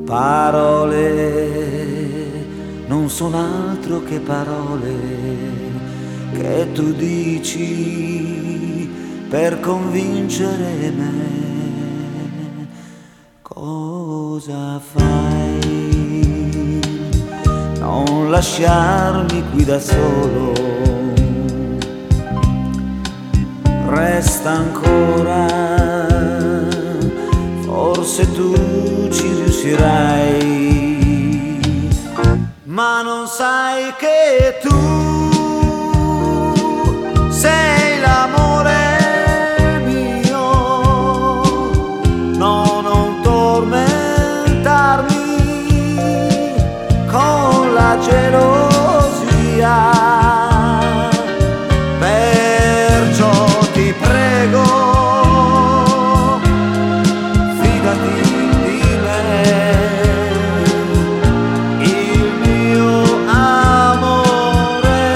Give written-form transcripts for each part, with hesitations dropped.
Parole non sono altro che parole che tu dici per convincere me. Cosa fai? Non lasciarmi qui da solo. Resta ancora, forse tu ci riuscirai, ma non sai che tu sei l'amore mio. No, non tormentarmi con la gelosia, perciò ti prego, fidati di me. Il mio amore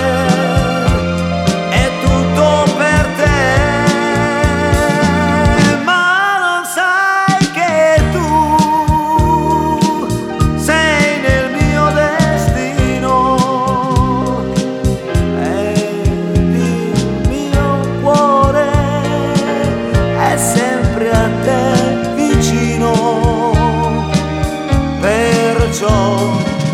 è tutto per te, ma non sai che tu sei nel mio destino ed il mio cuore è sempre a te vicino. Perciò